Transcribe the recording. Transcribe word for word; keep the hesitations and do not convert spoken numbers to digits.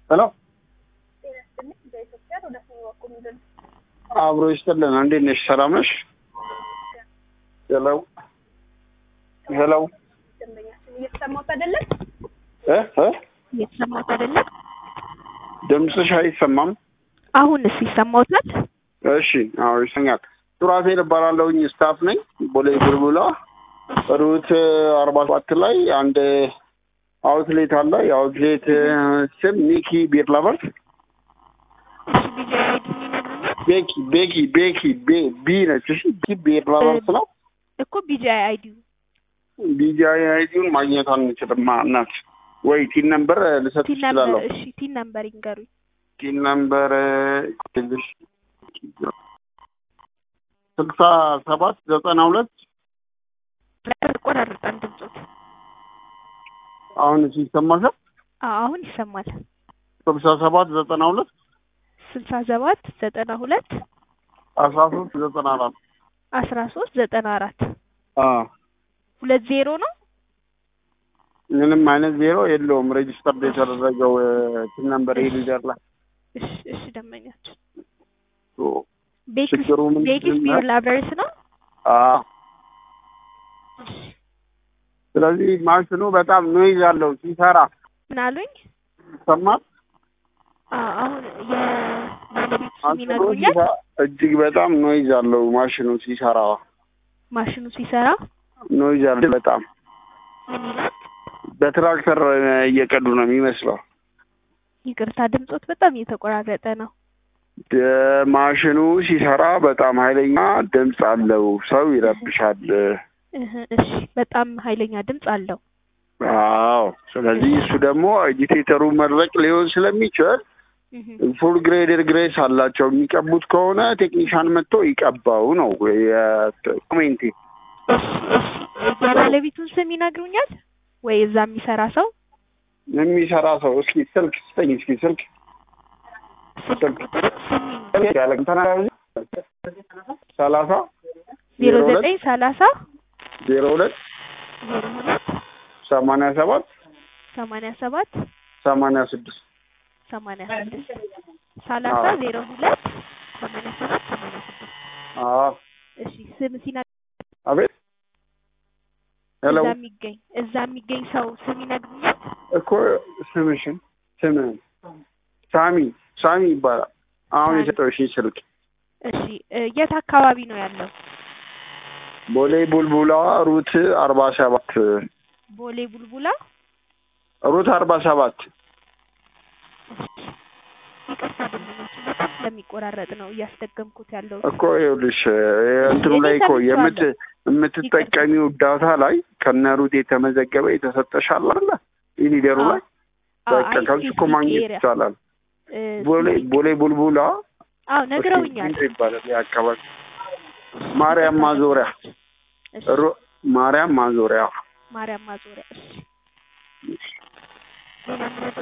ሄሎ ጤና ይስጥልኝ። በኢትዮጵያ ወደ ሰው ወኩምልን አብሮ ይስጥልን። እንዴት ነሽ? ሰላም ነሽ? ሄሎ ሄሎ ደንበኛችን እየተሰማሁት አይደለም? እ እ እየተሰማሁት አይደለም? ድምፅሽ አይሰማም። አሁንስ ይሰማዎታል? እሺ፣ አዎ ይሰኛል። ሱራፌል እባላለሁኝ፣ ስታፍ ነኝ ቦሌ ቡልቡላ ሩት አርባ ሰባት ላይ አንድ አውትሌት አለ። የአውትሌት ስም ሚኪ ቢር ላቨርስ። ቤኪ ቤኪ ቤኪ ቢ ነች። እሺ ቢ ቢር ላቨርስ ነው እኮ ቢጂአይ አይዲው ቢጂአይ አይዲውን ማግኘት አንችልም። እናት ወይ ቲን ነምበር ልሰጥ ይችላለሁ። እሺ ቲን ነምበር ይንገሩኝ። ቲን ነምበር ትንሽ ስልሳ ሰባት ዘጠና ሁለት ቆራርጣን ድምጾት አሁን ይሰማሻል? አሁን ይሰማል። ስልሳ ሰባት ዘጠና ሁለት ስልሳ ሰባት ዘጠና ሁለት አስራ ሶስት ዘጠና አራት አስራ ሶስት ዘጠና አራት አዎ ሁለት ዜሮ ነው። ምንም አይነት ዜሮ የለውም። ሬጂስተር የተደረገው ቲን ነምበር ሊደር ላይ እሺ እሺ ደንበኛችን ቤኪ ቤኪ ቢር ላቨርስ ነው። አዎ ስለዚህ ማሽኑ በጣም ኖይዝ አለው ሲሰራ። ምን አሉኝ? ሰማት አሁን የባለቤቱ ስም ይነግሩኛል? እጅግ በጣም ኖይዝ አለው ማሽኑ ሲሰራ። ማሽኑ ሲሰራ ኖይዝ አለው በጣም። ምን ይላል? በትራክተር እየቀዱ ነው የሚመስለው። ይቅርታ ድምጾት በጣም እየተቆራረጠ ነው። ማሽኑ ሲሰራ በጣም ኃይለኛ ድምጽ አለው። ሰው ይረብሻል። እሺ በጣም ኃይለኛ ድምጽ አለው። አዎ ስለዚህ እሱ ደግሞ ኤዲቴተሩ መድረቅ ሊሆን ስለሚችል ፉል ግሬደር ግሬስ አላቸው። የሚቀቡት ከሆነ ቴክኒሻን መጥቶ ይቀባው ነው የኮሜንቴ። ባለቤቱን ስም ይነግሩኛል ወይ? እዛ የሚሰራ ሰው የሚሰራ ሰው እስኪ ስልክ ስጠኝ። እስኪ ስልክ ስልክ ያለ ተናጋሪ ሰላሳ ዜሮ ዘጠኝ ሰላሳ ዜሮ ሁለት ዜሮ ሁለት ሰማንያ ሰባት ሰማንያ ሰባት ሰማንያ ስድስት ሰማንያ ስድስት ሰላሳ ዜሮ ሁለት ሰማንያ ሰባት ሰማንያ ስድስት አዎ እሺ ስም ሲና አቤት ሄሎ እዛ የሚገኝ እዛ የሚገኝ ሰው ስም ይነግሩኛል እኮ ስምሽን ስም ሳሚ ሳሚ ይባላል። አሁን የሰጠሁሽ ስልክ እሺ የት አካባቢ ነው ያለው? ቦሌ ቡልቡላ ሩት አርባ ሰባት ቦሌ ቡልቡላ ሩት አርባ ሰባት ይቅርታ ደንበኛችን በጣም ስለሚቆራረጥ ነው እያስደገምኩት ያለው እኮ። ይኸውልሽ እንትኑ ላይ እኮ የምት የምትጠቀሚው ዳታ ላይ ከነ ሩት የተመዘገበ የተሰጠሻል አይደል? ኢሊደሩ ላይ በቃ ከሱ እኮ ማግኘት ይቻላል። ቦሌ ቦሌ ቡልቡላ አዎ ነግረውኛል። ይባላል ያካባቢ ማርያም ማዞሪያ ማርያም ማዞሪያ ማርያም ማዞሪያ። እሺ ሌላ